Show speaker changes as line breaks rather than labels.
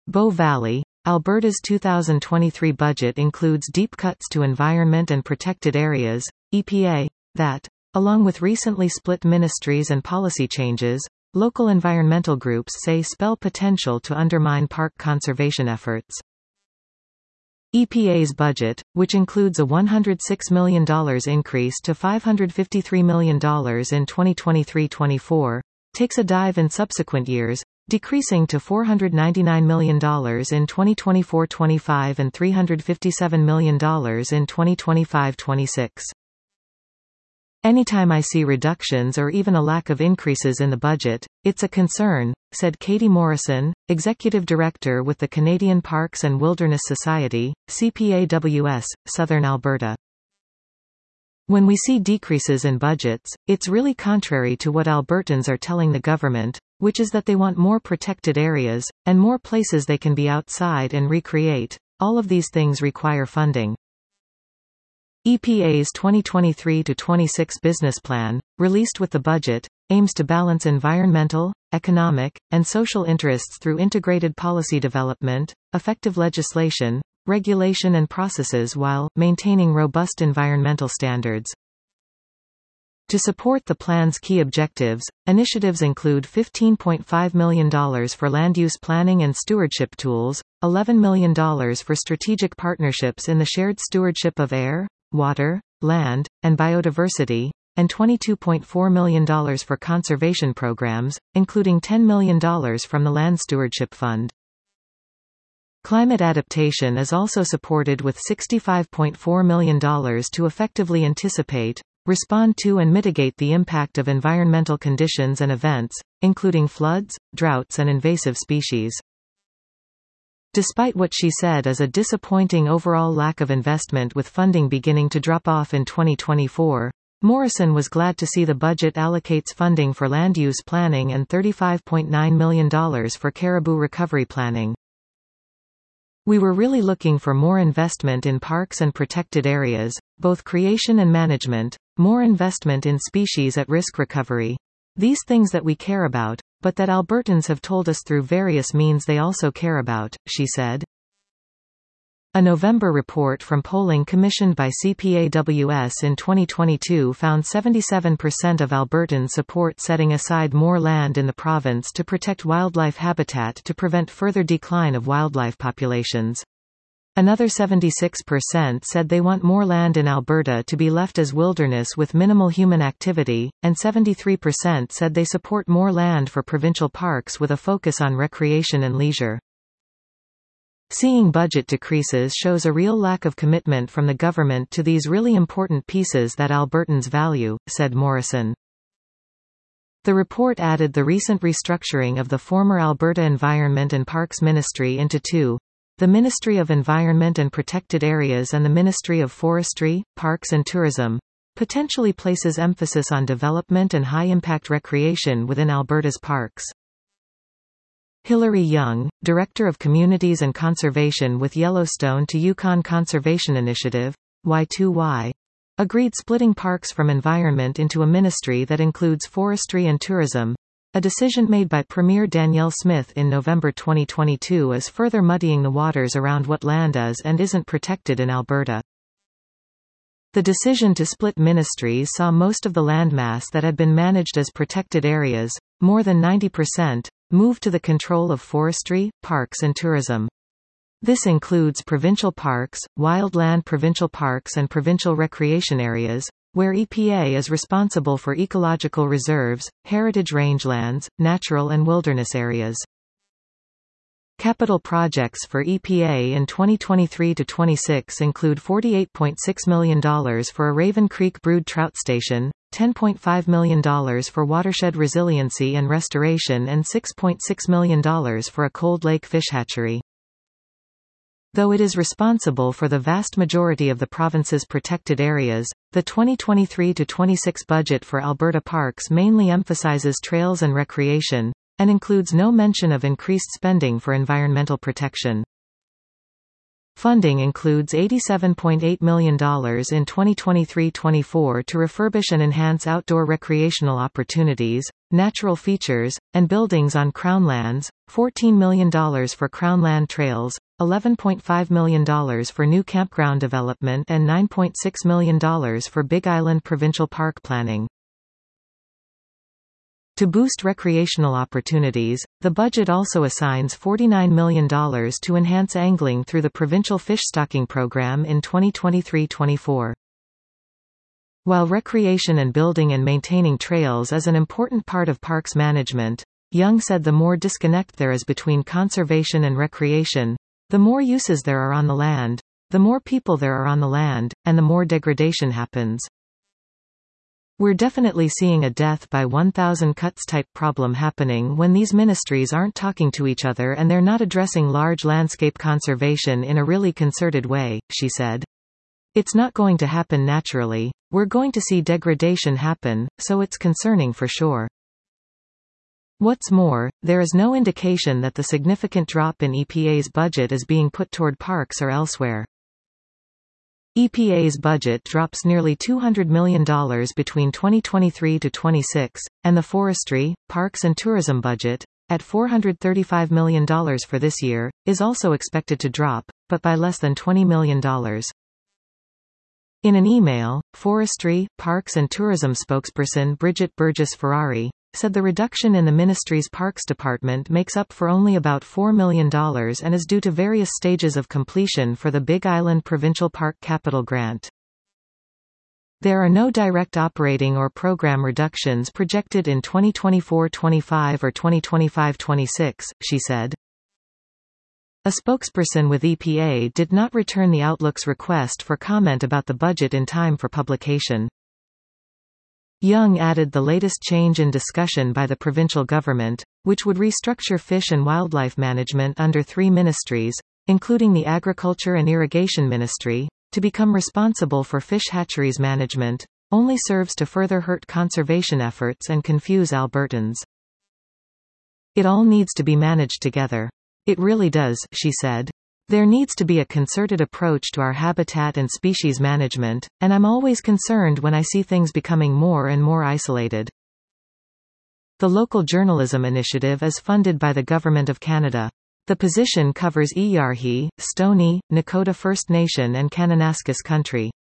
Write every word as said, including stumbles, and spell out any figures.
Bow Valley. Alberta's two thousand twenty-three budget includes deep cuts to environment and protected areas, E P A, that, along with recently split ministries and policy changes, local environmental groups say spell potential to undermine park conservation efforts. E P A's budget, which includes a one hundred six million dollars increase to five hundred fifty-three million dollars in twenty twenty-three twenty-four, takes a dive in subsequent years, decreasing to four hundred ninety-nine million dollars in twenty twenty-four twenty-five and three hundred fifty-seven million dollars in twenty twenty-five twenty-six. Anytime I see reductions or even a lack of increases in the budget, it's a concern, said Katie Morrison, Executive Director with the Canadian Parks and Wilderness Society, C P A W S, Southern Alberta. When we see decreases in budgets, it's really contrary to what Albertans are telling the government, which is that they want more protected areas, and more places they can be outside and recreate. All of these things require funding. E P A's twenty twenty-three to twenty-six business plan, released with the budget, aims to balance environmental, economic, and social interests through integrated policy development, effective legislation, regulation and processes while maintaining robust environmental standards. To support the plan's key objectives, initiatives include fifteen point five million dollars for land use planning and stewardship tools, eleven million dollars for strategic partnerships in the shared stewardship of air, water, land, and biodiversity, and twenty-two point four million dollars for conservation programs, including ten million dollars from the Land Stewardship Fund. Climate adaptation is also supported with sixty-five point four million dollars to effectively anticipate, respond to and mitigate the impact of environmental conditions and events, including floods, droughts and invasive species. Despite what she said is a disappointing overall lack of investment with funding beginning to drop off in twenty twenty-four, Morrison was glad to see the budget allocates funding for land use planning and thirty-five point nine million dollars for caribou recovery planning. We were really looking for more investment in parks and protected areas, both creation and management, more investment in species at risk recovery. These things that we care about, but that Albertans have told us through various means they also care about, she said. A November report from polling commissioned by C P A W S in twenty twenty-two found seventy-seven percent of Albertans support setting aside more land in the province to protect wildlife habitat to prevent further decline of wildlife populations. Another seventy-six percent said they want more land in Alberta to be left as wilderness with minimal human activity, and seventy-three percent said they support more land for provincial parks with a focus on recreation and leisure. Seeing budget decreases shows a real lack of commitment from the government to these really important pieces that Albertans value, said Morrison. The report added the recent restructuring of the former Alberta Environment and Parks Ministry into two. The Ministry of Environment and Protected Areas and the Ministry of Forestry, Parks and Tourism, potentially places emphasis on development and high-impact recreation within Alberta's parks. Hilary Young, Director of Communities and Conservation with Yellowstone to Yukon Conservation Initiative, Y two Y, agreed splitting Parks from Environment into a ministry that includes forestry and tourism. A decision made by Premier Danielle Smith in November twenty twenty-two is further muddying the waters around what land is and isn't protected in Alberta. The decision to split ministries saw most of the landmass that had been managed as protected areas, more than ninety percent, move to the control of forestry, parks and tourism. This includes provincial parks, wildland provincial parks and provincial recreation areas, where E P A is responsible for ecological reserves, heritage rangelands, natural and wilderness areas. Capital projects for E P A in twenty twenty-three to twenty-six include forty-eight point six million dollars for a Raven Creek brood trout station, ten point five million dollars for watershed resiliency and restoration and six point six million dollars for a Cold Lake fish hatchery. Though it is responsible for the vast majority of the province's protected areas, the twenty twenty-three to twenty-six budget for Alberta Parks mainly emphasizes trails and recreation, and includes no mention of increased spending for environmental protection. Funding includes eighty-seven point eight million dollars in twenty twenty-three twenty-four to refurbish and enhance outdoor recreational opportunities, natural features, and buildings on Crown lands, fourteen million dollars for Crown land trails, eleven point five million dollars for new campground development and nine point six million dollars for Big Island Provincial Park planning. To boost recreational opportunities, the budget also assigns forty-nine million dollars to enhance angling through the provincial fish stocking program in twenty twenty-three twenty-four. While recreation and building and maintaining trails is an important part of parks management, Young said the more disconnect there is between conservation and recreation, the more uses there are on the land, the more people there are on the land, and the more degradation happens. We're definitely seeing a death by one thousand cuts type problem happening when these ministries aren't talking to each other and they're not addressing large landscape conservation in a really concerted way, she said. It's not going to happen naturally. We're going to see degradation happen, so it's concerning for sure. What's more, there is no indication that the significant drop in E P A's budget is being put toward parks or elsewhere. E P A's budget drops nearly two hundred million dollars between twenty twenty-three to twenty-six, and the forestry, parks and tourism budget, at four hundred thirty-five million dollars for this year, is also expected to drop, but by less than twenty million dollars. In an email, Forestry, Parks and Tourism spokesperson Bridget Burgess-Ferrari said the reduction in the ministry's Parks Department makes up for only about four million dollars and is due to various stages of completion for the Big Island Provincial Park Capital Grant. There are no direct operating or program reductions projected in twenty twenty-four twenty-five or twenty twenty-five twenty-six, she said. A spokesperson with E P A did not return the Outlook's request for comment about the budget in time for publication. Young added the latest change in discussion by the provincial government, which would restructure fish and wildlife management under three ministries, including the Agriculture and Irrigation Ministry, to become responsible for fish hatcheries management, only serves to further hurt conservation efforts and confuse Albertans. It all needs to be managed together. It really does, she said. There needs to be a concerted approach to our habitat and species management, and I'm always concerned when I see things becoming more and more isolated. The Local Journalism Initiative is funded by the Government of Canada. The position covers Iyarhi, Stoney, Nakota First Nation and Kananaskis Country.